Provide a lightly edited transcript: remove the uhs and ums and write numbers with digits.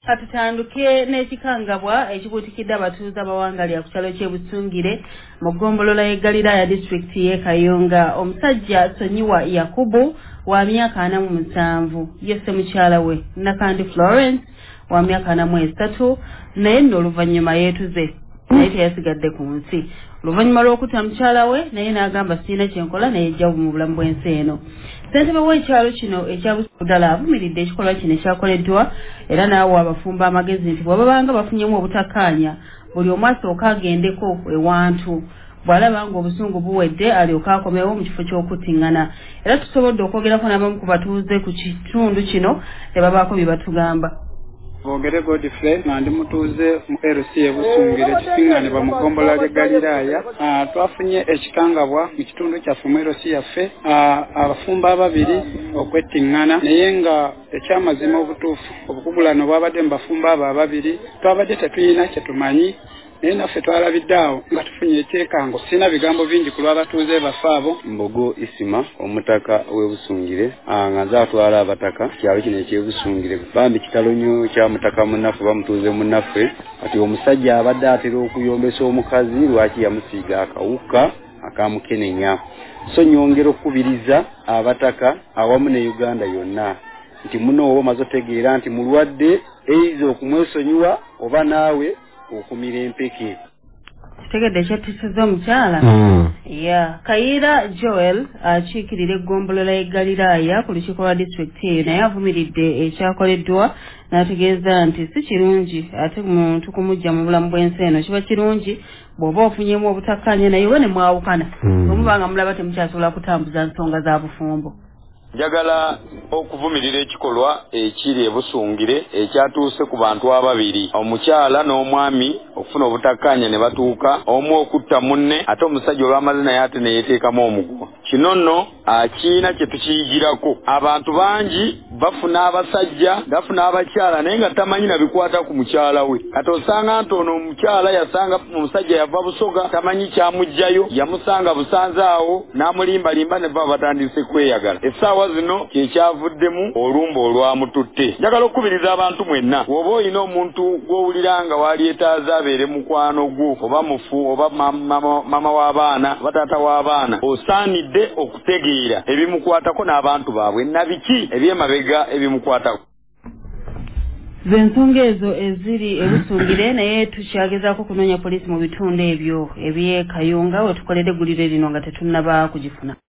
Katutanduke n'ekikangabwa ekibuutikidde abatuuze abawangalya ku kyalo ky'e Busungire mu ggombolola y'e Galilaya district y'e Kayunga. Omusajja Sonyiwa Yakubu wa myaka 47 yesse mukyala we Nakandi Florence wa myaka 43 naye nno oluvannyuma yeetuze naye teyasigadde ku nsi. Oluvannyuma lw'okutta mukyala we naye n'agamba sirina kyenkola naye ejja mu bulamu bw'ensi eno. Ssentebe w'ekyalo kino ekya Busudala avumiridde ekikolwa kino ekyakoleddwa era n'awa abafumba amagezi nti bw'ababanga bafunyemu obutakkaanya buli omu asooka agendeko ewantu bw'alaba ng'obusungu buwedde alyoke akomewo mu kifo ky'okuttiŋŋana. Era tusobodde okwogerako n'abamu ku batuuze ku kitundu kino ne babaako bye batugamba. Bogere Godfrey ndi mutuuze mu LC Busungire kisinganibwa mu ggombolola ly'e Galilaya. Twafunye ekikangabwa mu kitundu kyaffe mu LC yaffe abafumba ababiri okwettiŋŋana naye nga ekyamazima obutuufu obukugulano bwabadde mu bafumba abo ababiri twabadde tetuyina kye tumanyi naye naffe twalabidde awo nga tufunye ekyekango. Sina bigambo bingi ku lw'abatuuze baffe abo. Mbogo Isima omutaka w'e Busungire nga nze atwala abataka kyalo kino eky'e Busungire bambi kitalo nnyo kya mutaka munnaffe bamutuuze munnaffe kati omusajja abadde atera okuyombesa omukazi lwaki yamusiiga akawuka akamukenenya. So nyongera okubiriza abataka awamu ne Uganda yonna nti muno oba maze otegeera nti mulwadde eiza okumwesonyiwa oba naawe okumira empeke. Kitegedde kyattisizza omukyala. Kayira Joel akiikirira eggombolola y'e Galilaya ku lukiiko lwa disitulikiti eyo naye avumiridde ekyakoleddwa n'ategeeza nti si kirungi ate muntu kumujja mu bulamu bw'ensi eno. Kiba kirungi bw'oba ofunyemu obutakkaanya naye we ne mwawukana omuba nga mulaba temukyasobola kutambuza nsonga za bufumbo. Njagala okuvumirira ekikolwa ekiri e Busungire ekyatuuse ku bantu ababiri omukyala n'omwami okufuna obutakkaanya ne batuuka omu okutta munne ate omusajja olw'amaze naye ate ne yeeteekamu omuguwa. Kino nno kiina kye tukiyigirako. Abantu bangi bafuna abasajja bafuna abakyala naye nga tamanyi na bikwata ku mukyala we. Kati osanga nti ono omukyala yasanga omusajja yava Busoga tamanyi kyamugjayo yamusanga busanze awo n'amulimbalimba ne baba batandise kweyagala. Essaawa zino kyekyavuddemu olumba olwamututte. Njagala okubiriza abantu mwenna bw'oba olina omuntu gw'owulira nga walyetaaza abeere mukwano gwo oba mufu oba mama w'abaana oba taata w'abaana osaanidde okutegeera ebimukwatako n'abantu baabwe nabiki ebyemabega ebimukwatako. Zensonga ezo eziri e Busungire naye tukyagezaako kunoonya poliisi mu bitundu ebyo eby'e Kayunga we tukoledde eggulire lino nga tetunnaba kugifuna.